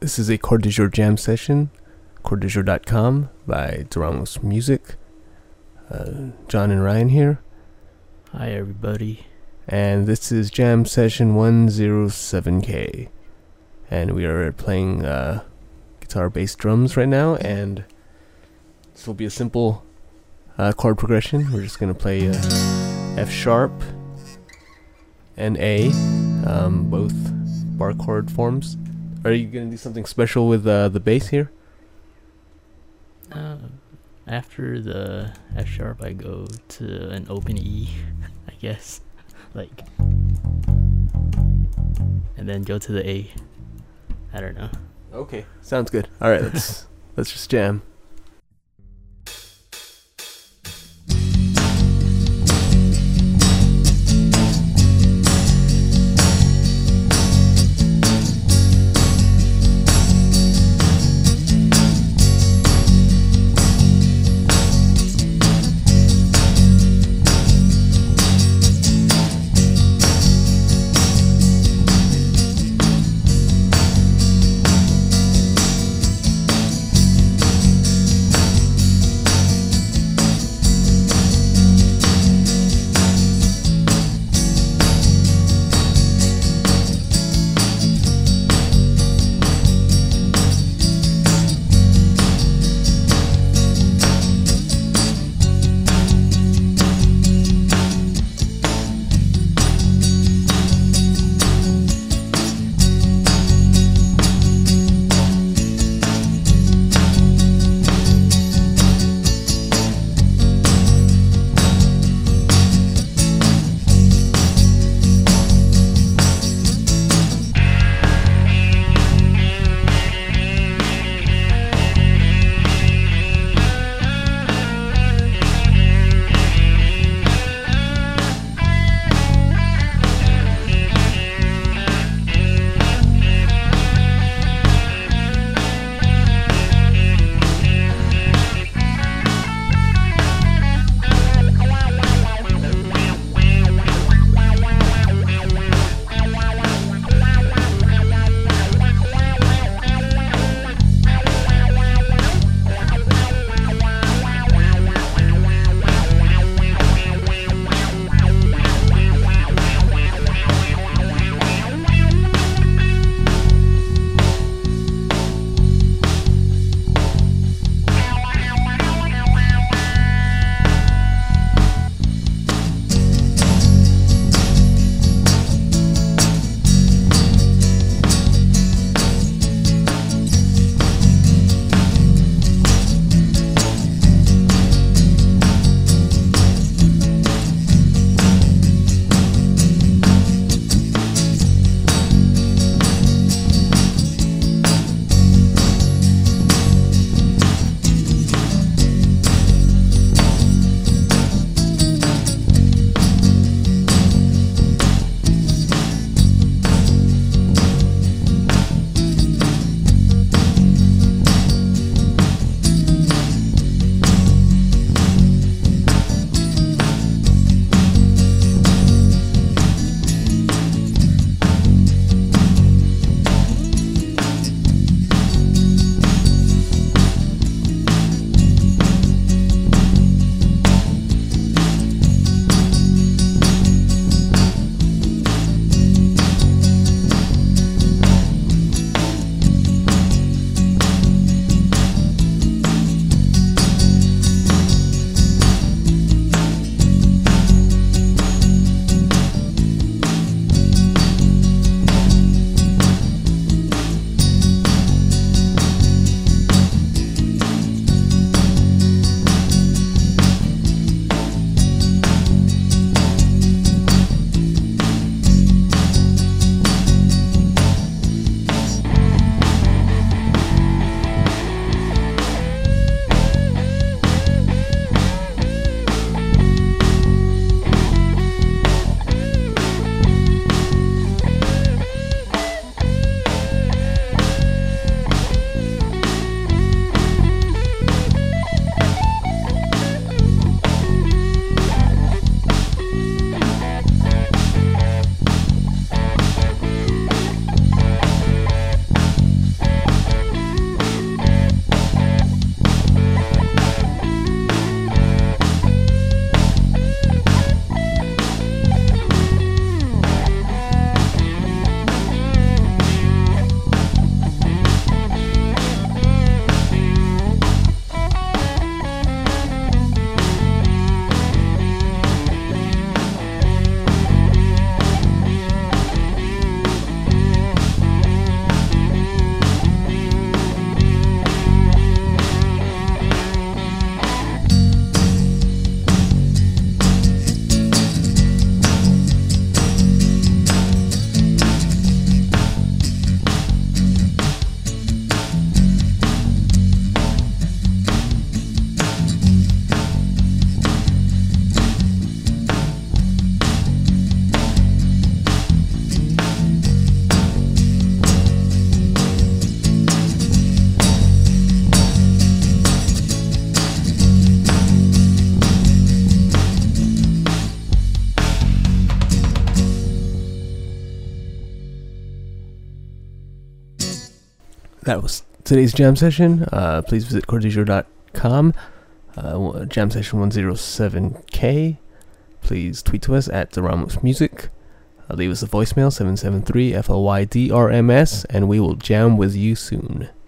This is a Chord du Jour jam session, chorddujour.com by Duramos Music. John and Ryan here. Hi, everybody. And this is jam session 107K. And we are playing guitar, bass, drums right now. And this will be a simple chord progression. We're just going to play F sharp and A, both bar chord forms. Are you going to do something special with the bass here? After the F sharp, I go to an open E, I guess. And then go to the A. I don't know. Okay, sounds good. All right, let's just jam. that was today's jam session. Please visit chordisio.com. Jam session 107K. Please tweet to us at the Ramos Music. Leave us a voicemail 773-FLYDRMS, and we will jam with you soon.